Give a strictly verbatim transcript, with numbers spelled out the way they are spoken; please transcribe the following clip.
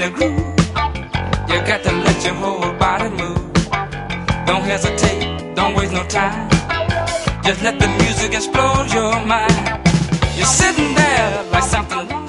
the groove. You got to let your whole body move. Don't hesitate, don't waste no time. Just let the music explode your mind. You're sitting there like something wrong.